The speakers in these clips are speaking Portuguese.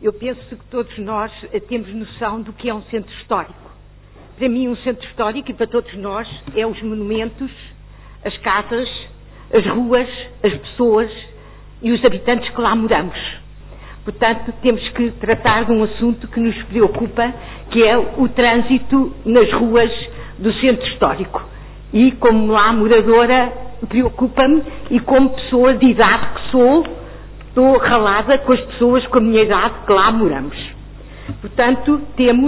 Eu penso que todos nós temos noção do que é um centro histórico. Para mim, um centro histórico, e para todos nós, é os monumentos, as casas, as ruas, as pessoas e os habitantes que lá moramos. Portanto, temos que tratar de um assunto que nos preocupa, que é o trânsito nas ruas do centro histórico. E, como lá moradora, preocupa-me, e como pessoa de idade que sou, estou ralada com as pessoas com a minha idade que lá moramos. Portanto,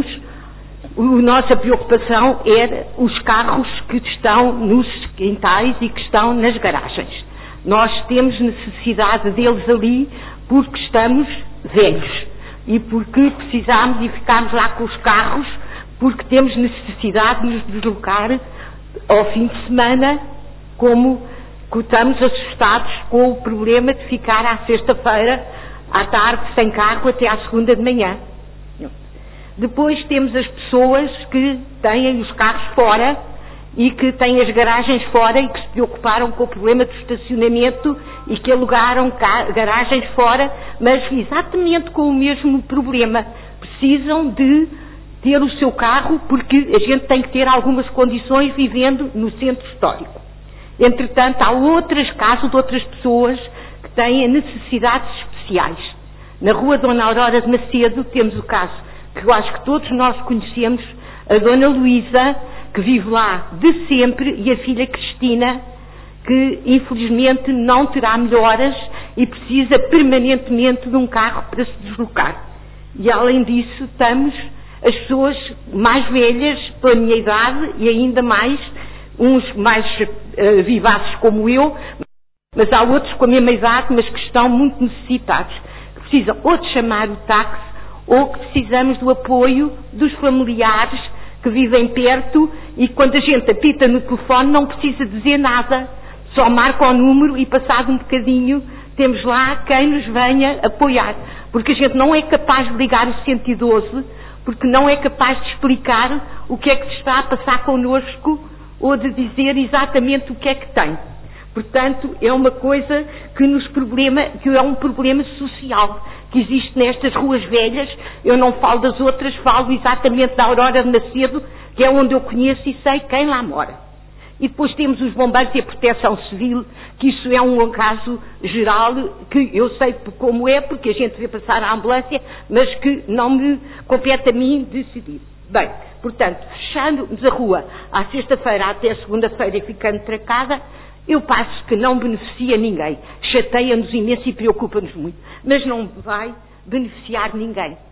a nossa preocupação é os carros que estão nos quintais e que estão nas garagens. Nós temos necessidade deles ali porque estamos velhos e porque precisamos e ficamos lá com os carros porque temos necessidade de nos deslocar ao fim de semana, como estamos assustados com o problema de ficar à sexta-feira à tarde sem carro até à segunda de manhã. Depois temos as pessoas que têm os carros fora e que têm as garagens fora e que se preocuparam com o problema do estacionamento e que alugaram garagens fora, mas exatamente com o mesmo problema. Precisam de ter o seu carro porque a gente tem que ter algumas condições vivendo no centro histórico. Entretanto, há outros casos de outras pessoas que têm necessidades especiais. Na rua Dona Aurora de Macedo temos o caso que eu acho que todos nós conhecemos, a Dona Luísa, que vive lá de sempre, e a filha Cristina, que infelizmente não terá melhoras e precisa permanentemente de um carro para se deslocar. E além disso estamos as pessoas mais velhas, pela minha idade, e ainda mais, uns mais vivazes como eu, mas há outros com a mesma idade, mas que estão muito necessitados, que precisam ou de chamar o táxi, ou que precisamos do apoio dos familiares que vivem perto e quando a gente apita no telefone não precisa dizer nada, só marca o número e passado um bocadinho temos lá quem nos venha apoiar, porque a gente não é capaz de ligar o 112, porque não é capaz de explicar o que é que se está a passar connosco ou de dizer exatamente o que é que tem. Portanto, é uma coisa que que é um problema social que existe nestas ruas velhas. Eu não falo das outras, falo exatamente da Aurora de Macedo, que é onde eu conheço e sei quem lá mora. E depois temos os bombeiros e a proteção civil, que isso é um caso geral, que eu sei como é, porque a gente vê passar a ambulância, mas que não me compete a mim decidir. Bem, portanto, fechando-nos a rua à sexta-feira até a segunda-feira e ficando trancada, eu passo que não beneficia ninguém. Chateia-nos imenso e preocupa-nos muito. Mas não vai beneficiar ninguém.